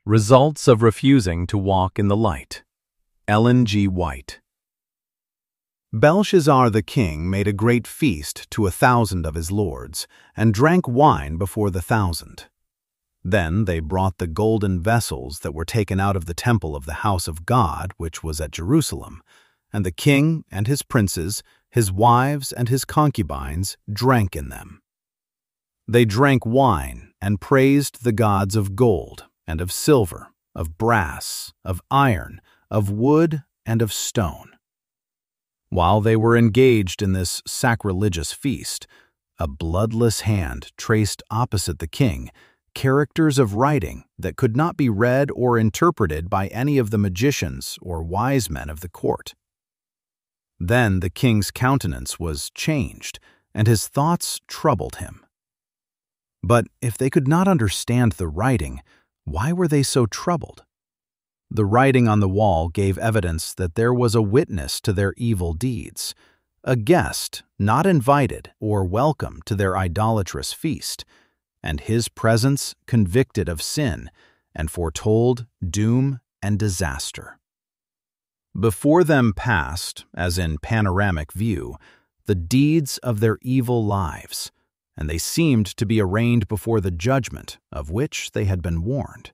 Results of refusing to walk in the light. Ellen G. White. Belshazzar the king made a great feast to 1,000 of his lords, and drank wine before the 1,000. Then they brought the golden vessels that were taken out of the temple of the house of God, which was at Jerusalem, and the king and his princes, his wives and his concubines, drank in them. They drank wine and praised the gods of gold, and of silver, of brass, of iron, of wood, and of stone. While they were engaged in this sacrilegious feast, a bloodless hand traced opposite the king characters of writing that could not be read or interpreted by any of the magicians or wise men of the court. Then the king's countenance was changed, and his thoughts troubled him. But if they could not understand the writing, why were they so troubled? The writing on the wall gave evidence that there was a witness to their evil deeds, a guest not invited or welcome to their idolatrous feast, and his presence convicted of sin and foretold doom and disaster. Before them passed, as in panoramic view, the deeds of their evil lives, and they seemed to be arraigned before the judgment of which they had been warned.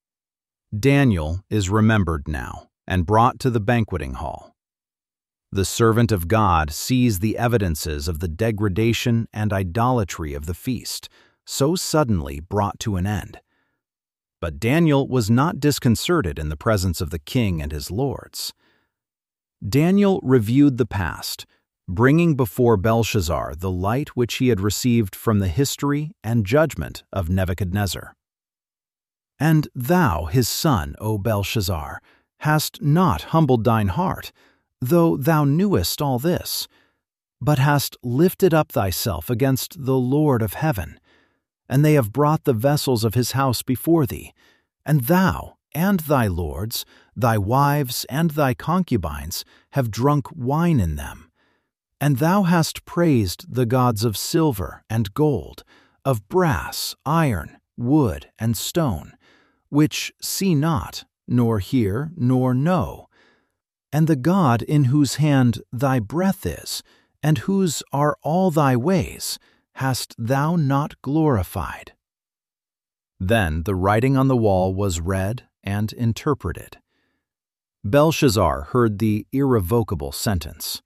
Daniel is remembered now and brought to the banqueting hall. The servant of God sees the evidences of the degradation and idolatry of the feast, so suddenly brought to an end. But Daniel was not disconcerted in the presence of the king and his lords. Daniel reviewed the past, bringing before Belshazzar the light which he had received from the history and judgment of Nebuchadnezzar. And thou, his son, O Belshazzar, hast not humbled thine heart, though thou knewest all this, but hast lifted up thyself against the Lord of heaven, and they have brought the vessels of his house before thee, and thou and thy lords, thy wives and thy concubines have drunk wine in them. And thou hast praised the gods of silver and gold, of brass, iron, wood, and stone, which see not, nor hear, nor know, and the God in whose hand thy breath is, and whose are all thy ways, hast thou not glorified. Then the writing on the wall was read and interpreted. Belshazzar heard the irrevocable sentence: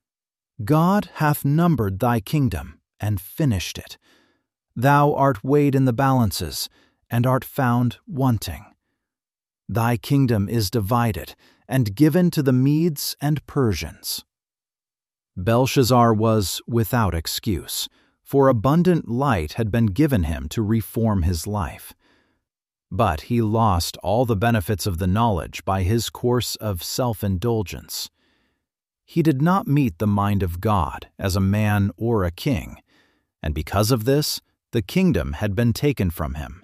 God hath numbered thy kingdom, and finished it. Thou art weighed in the balances, and art found wanting. Thy kingdom is divided, and given to the Medes and Persians. Belshazzar was without excuse, for abundant light had been given him to reform his life. But he lost all the benefits of the knowledge by his course of self-indulgence. He did not meet the mind of God as a man or a king, and because of this, the kingdom had been taken from him.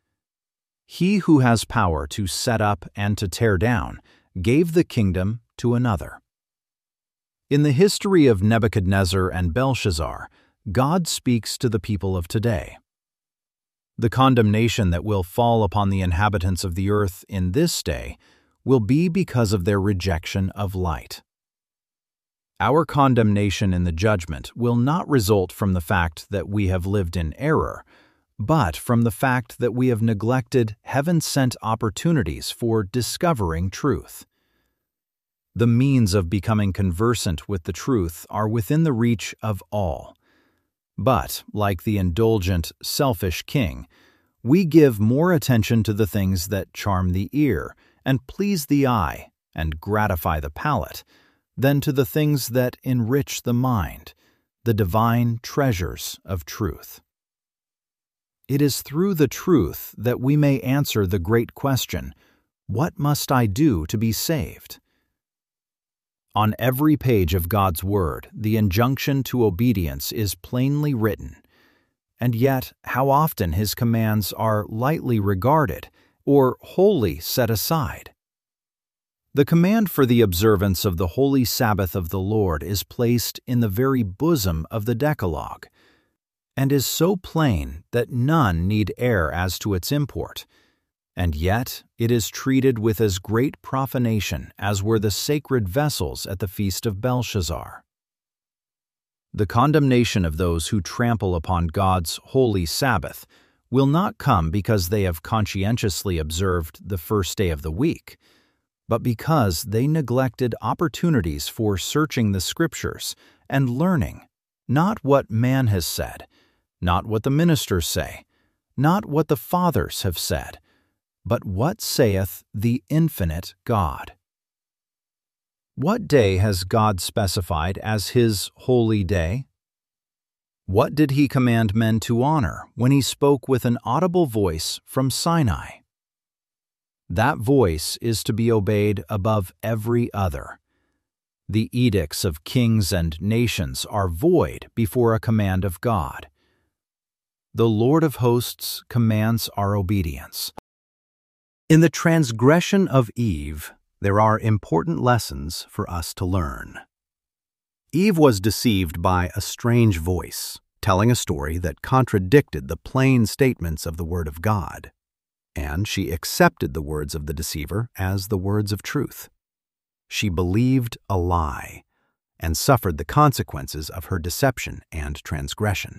He who has power to set up and to tear down gave the kingdom to another. In the history of Nebuchadnezzar and Belshazzar, God speaks to the people of today. The condemnation that will fall upon the inhabitants of the earth in this day will be because of their rejection of light. Our condemnation in the judgment will not result from the fact that we have lived in error, but from the fact that we have neglected heaven-sent opportunities for discovering truth. The means of becoming conversant with the truth are within the reach of all. But, like the indulgent, selfish king, we give more attention to the things that charm the ear and please the eye and gratify the palate, than to the things that enrich the mind, the divine treasures of truth. It is through the truth that we may answer the great question, what must I do to be saved? On every page of God's Word, the injunction to obedience is plainly written, and yet how often His commands are lightly regarded or wholly set aside. The command for the observance of the holy Sabbath of the Lord is placed in the very bosom of the Decalogue, and is so plain that none need err as to its import, and yet it is treated with as great profanation as were the sacred vessels at the feast of Belshazzar. The condemnation of those who trample upon God's holy Sabbath will not come because they have conscientiously observed the first day of the week, but because they neglected opportunities for searching the Scriptures and learning not what man has said, not what the ministers say, not what the fathers have said, but what saith the infinite God. What day has God specified as His holy day? What did He command men to honor when He spoke with an audible voice from Sinai? That voice is to be obeyed above every other. The edicts of kings and nations are void before a command of God. The Lord of hosts commands our obedience. In the transgression of Eve, there are important lessons for us to learn. Eve was deceived by a strange voice, telling a story that contradicted the plain statements of the Word of God, and she accepted the words of the deceiver as the words of truth. She believed a lie and suffered the consequences of her deception and transgression.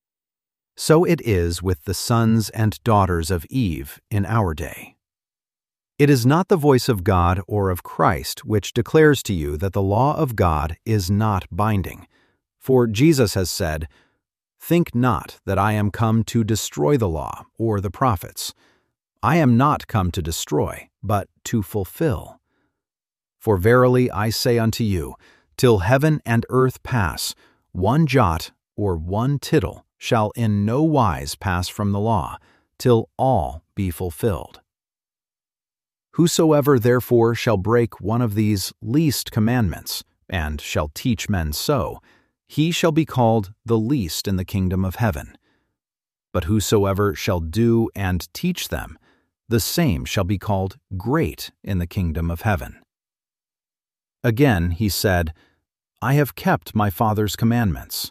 So it is with the sons and daughters of Eve in our day. It is not the voice of God or of Christ which declares to you that the law of God is not binding. For Jesus has said, "Think not that I am come to destroy the law or the prophets. I am not come to destroy, but to fulfill. For verily I say unto you, till heaven and earth pass, one jot or one tittle shall in no wise pass from the law, till all be fulfilled. Whosoever therefore shall break one of these least commandments, and shall teach men so, he shall be called the least in the kingdom of heaven. But whosoever shall do and teach them, the same shall be called great in the kingdom of heaven." Again he said, "I have kept my Father's commandments."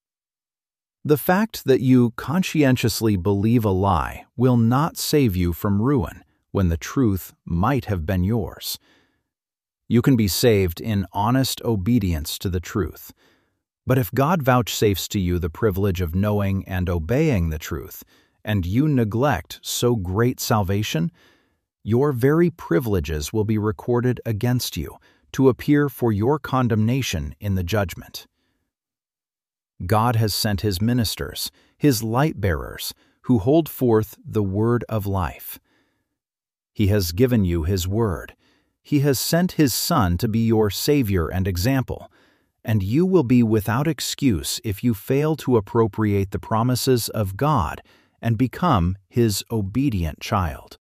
The fact that you conscientiously believe a lie will not save you from ruin when the truth might have been yours. You can be saved in honest obedience to the truth. But if God vouchsafes to you the privilege of knowing and obeying the truth, and you neglect so great salvation, your very privileges will be recorded against you to appear for your condemnation in the judgment. God has sent His ministers, His light-bearers, who hold forth the word of life. He has given you His word. He has sent His Son to be your Savior and example, and you will be without excuse if you fail to appropriate the promises of God and become His obedient child.